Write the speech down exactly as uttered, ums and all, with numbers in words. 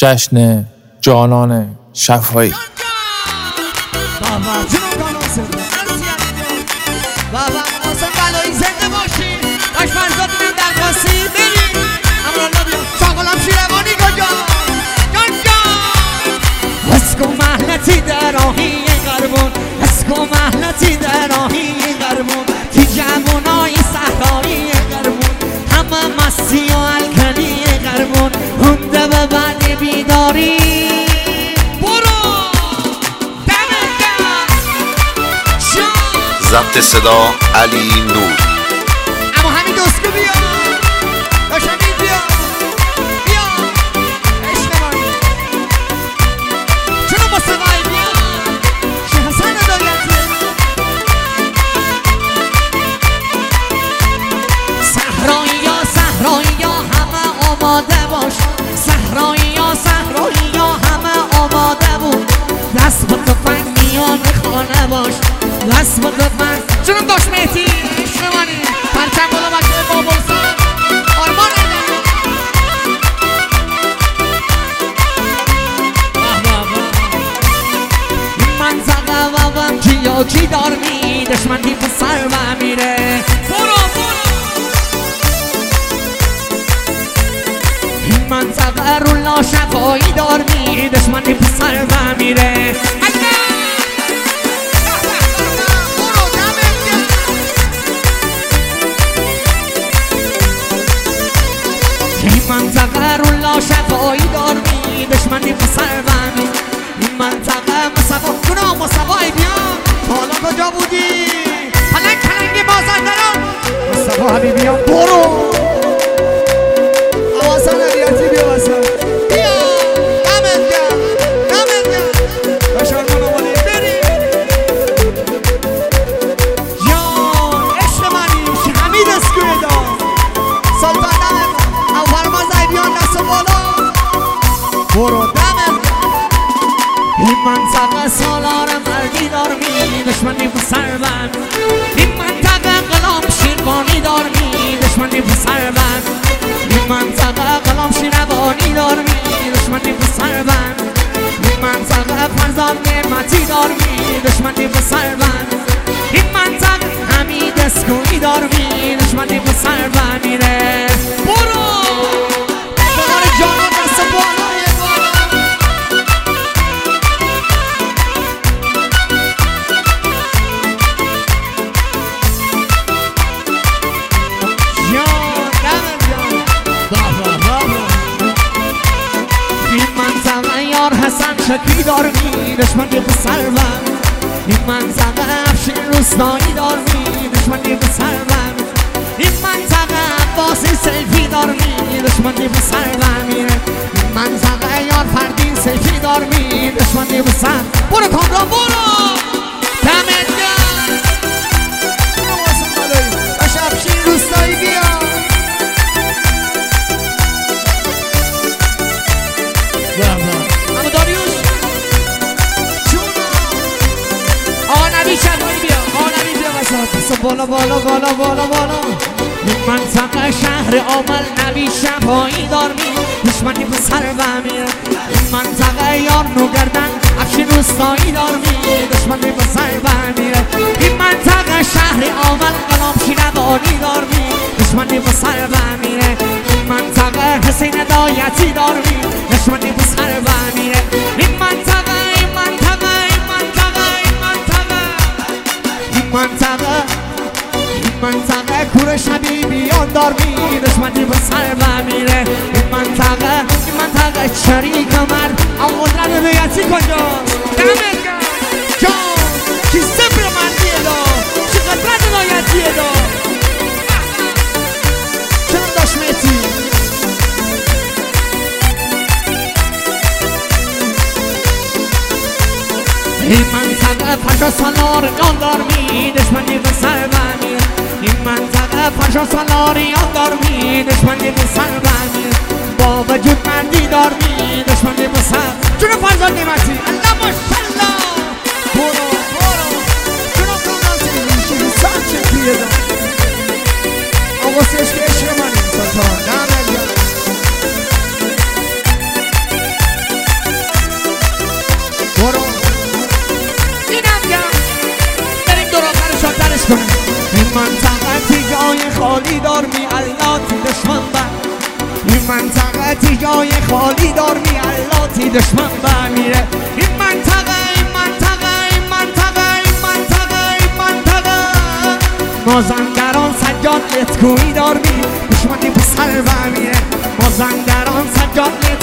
جشن جانان شفاهی. بابا آسان بلایی زنده باشی باش فرزاد من در قاسی بریم امرالا بیا چاقلم شیروانی گجا جان جان اسکو محلتی در آهی غربون اسکو محلتی در آهی غربون تی جوانای صحرایی غربون همه مستی و الکنی غربون هنده به بعد بیداری ضبط صدا علی نور. اما همین دوستو بیا داشت همین بیا بیا عشق مانی چونو با سقای بیا شه حسن دایتی صحرایی یا صحرایی یا همه آماده باش صحرایی یا صحرایی یا همه آماده بود دست به تفنگ میان خانه باش دست به تفنگ چونم داشت مهتی شمانی پرچم بالا بچه بابلسان آرمان ایدن این منطقه بابم کیا کی دار می دشمنی پسر و میره برو برو این منطقه رو لاشقایی دار می دشمنی پسر و میره این منطقه رو لاشقایی دار می دشمنی پسر و می این منطقه مصفا کنم مصفای بیان حالا کجا بودی؟ پلنگ پلنگ مازندران مصفا حبیبیان برو آوازان علیاتی بیا واسه بیا دمت گرم دمت گرم بشار منو بانی بری جان عشق منی حمید اسکوی دار سلطان دمت او فرماز ایبیان دست بالا برو دمت این منطقه سالار مردی دار می دشمنی پسر بند این منطقه قلام شیروانی دار می دشمنی پسر بند این منطقه قلام شیروانی دار می دشمنی پسر بند این منطقه فرزاد نعمتی دار می دشمنی پسر بند این منطقه حمید اسکویی دار می دشمنی پسر بند میره برو بار جانا دست بالای بالا جان دمت جان بابا بابا این منطقه یار حسن شکی دار می دشمنی پسر بند این منطقه افشین روستایی دار می دشمنی پسر بند این منطقه عباسی سیفی دار می دشمنی پسر بند میره این منطقه یار فردین سیفی دار می دشمنی پسر برو کامران برو دمت گرم برو واسه مالایی باش افشین روستایی بیا اما داریوش آقا نبی شبایی بیا آقا نبی بیا واسه بالا بالا بالا بالا بالا این منطقه شهر عامل نبی شبایی دار می دشمنی پسر و میره این منطقه یار نوگردن افشین روستایی دار می دشمنی پسر و میره این منطقه شهر عامل قلام شیروانی دار می دشمنی پسر و میره این منطقه حسین دایتی دار می دشمنی پسر و میره این منطقه این منطقه این منطقه این منطقه این منطقه این منطقه کورش حبیبیان دار می دشمنی پسر و میره این منطقه این منطقه شریک مرد اما قدرت بیعتی کجاست دمت گرم جان کی صبر مردیه دا چی قدرت بیعتیه دا چرا داشت میتی این منطقه فشا سالارگان دار می دشمنی پسر و میره این منطقه فشا سالاریان دار می دشمنی پسر و میره با وجود مردی دار می دشمنی پسر چونو فرزاد نعمتی الله ماشالله برو برو چونو کناسی میشه سان چکیه دا آقا سیش که عشق منی سلطان دمت گرم خالی دار می الله تی دشمن بر این منطقه تی جای خالی دار می الله تی دشمن بر میره این منطقه این منطقه این منطقه این منطقه این منطقه مازندران سجاد لتکویی دار می دشمنی پسر بر میره مازندران سجاد